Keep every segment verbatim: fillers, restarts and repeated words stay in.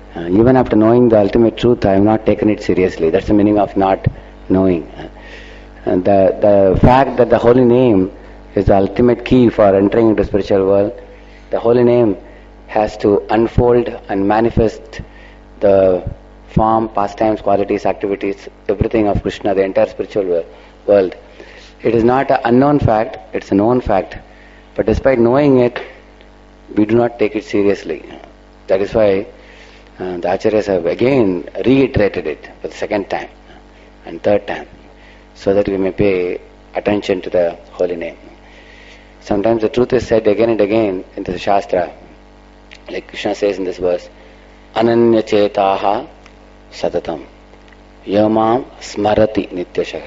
Uh, even after knowing the ultimate truth, I have not taken it seriously. That's the meaning of not knowing. And the, the fact that the holy name is the ultimate key for entering into the spiritual world, the holy name has to unfold and manifest the form, pastimes, qualities, activities, everything of Krishna, the entire spiritual world. It is not an unknown fact, it's a known fact. But despite knowing it, we do not take it seriously. That is why uh, the Acharyas have again reiterated it for the second time and third time, so that we may pay attention to the holy name. Sometimes the truth is said again and again in the Shastra, like Krishna says in this verse, Ananya Chetaha Satatam Yamam Smarati Nityashah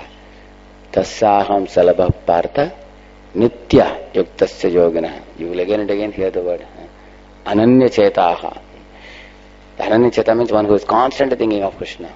Tassaham Salabha Partha Nitya Yuktasya Yogina. You will again and again hear the word Ananya Chetaha. The Ananya Cheta means one who is constantly thinking of Krishna.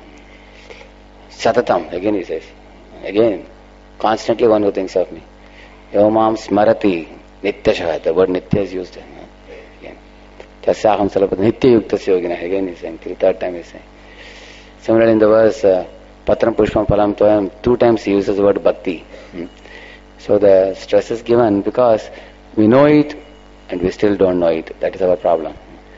Satatam, again he says, again, constantly one who thinks of me. Yomam Smarati Nityashah. The word Nitya is used again. Tassaham Salabha Nitya Yuktasya Yogina. Again he is saying, till third time he is saying. Similarly in the verse uh, Patram Pushpam Phalam Toyam, two times he uses the word Bhakti. Hmm. So the stress is given because we know it and we still don't know it. That is our problem.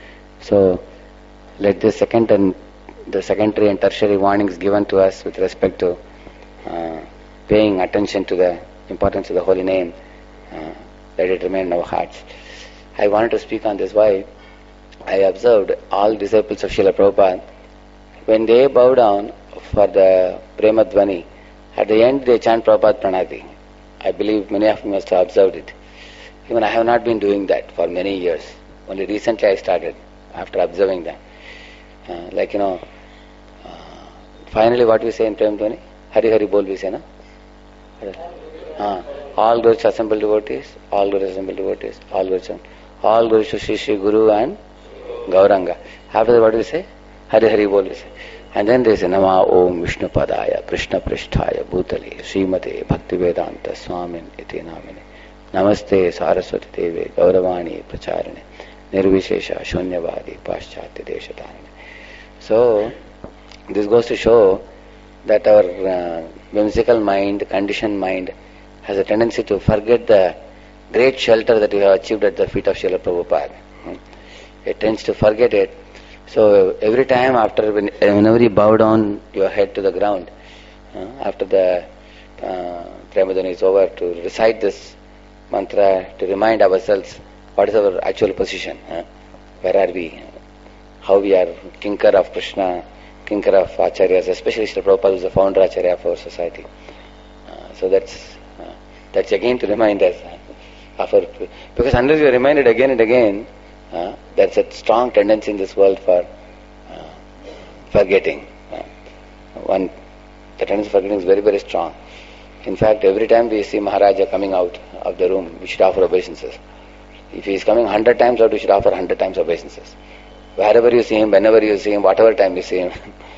So let the second and the secondary and tertiary warnings given to us with respect to uh, paying attention to the importance of the holy name, uh, let it remain in our hearts. I wanted to speak on this. Why? I observed all disciples of Srila Prabhupada, when they bow down for the Prema Dvani, at the end they chant Prabhupada Pranati. I believe many of you must have observed it. Even I have not been doing that for many years. Only recently I started, after observing that. Uh, like, you know, uh, finally what we say in Prema Dvani? Hari Hari Bol we say, no? Uh, all Gurus assembled devotees, all Gurus assembled devotees, all Gurus, all Gurus Shri Shri Guru and Gauranga. After that what we say? Hari Hari Bol we say. And then there is a Nama Om Vishnu Padaya Krishna Pristhaya Bhutale Srimate Bhakti Vedanta Swamin Iti Namine Namaste Saraswati Deve Gauravani Pracharine Nirvishesha Shunyavadi Paschatya Deshatarine. So this goes to show that our uh, whimsical mind, conditioned mind, has a tendency to forget the great shelter that we have achieved at the feet of Srila Prabhupada. It tends to forget it. So every time after, when, whenever you bow down your head to the ground, uh, after the uh, Prema Dvani is over, to recite this mantra, to remind ourselves what is our actual position, uh, where are we, how we are Kinkar of Krishna, Kinkar of Acharyas, especially Srila Prabhupada, who is the founder Acharya of our society. Uh, so that's uh, that's again to remind us uh, of our, because unless we are reminded again and again, Uh, there's a strong tendency in this world for uh, forgetting. Uh, one, the tendency for forgetting is very, very strong. In fact, every time we see Maharaja coming out of the room, we should offer obeisances. If he is coming hundred times out, we should offer hundred times obeisances. Wherever you see him, whenever you see him, whatever time you see him,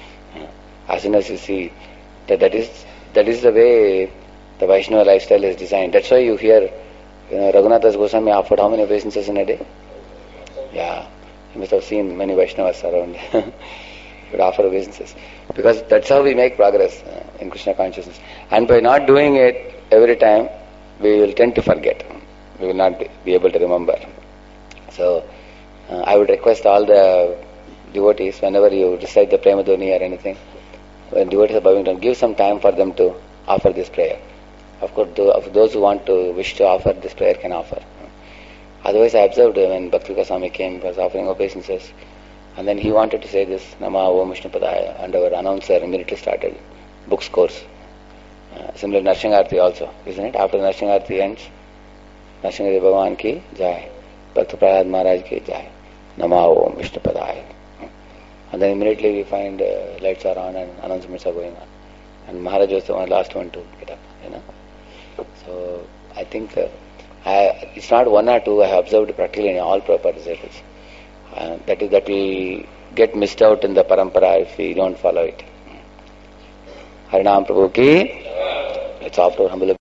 as soon as you see that, that is that is the way the Vaishnava lifestyle is designed. That's why you hear, you know, Raghunath Das Goswami offered how many obeisances in a day? Yeah, you must have seen many Vaishnavas around. You would offer obeisances. Because that's how we make progress uh, in Krishna consciousness. And by not doing it every time, we will tend to forget. We will not be, be able to remember. So, uh, I would request all the devotees, whenever you recite the Prema Dvani or anything, when devotees are bowing down, give some time for them to offer this prayer. Of course, those who want to, wish to offer this prayer can offer. Otherwise, I observed when Bhakti Swami came, he was offering obeisances, and then he wanted to say this Nama Om Vishnu Padaya, and our announcer immediately started books course. Uh, similar Narsingharti also, isn't it? After Narsingharti ends, Narsingharti Bhagavan ki jai, Bhakti Prahlad Maharaj ki jai, Nama Om Vishnu Padaya. And then immediately we find uh, lights are on and announcements are going on. And Maharaj was the one, last one to get up, you know. So I think uh, I, it's not one or two, I have observed practically in all proper disciples. Uh, that is, that we get missed out in the parampara if we don't follow it. Harinam Prabhu ki, let's offer humble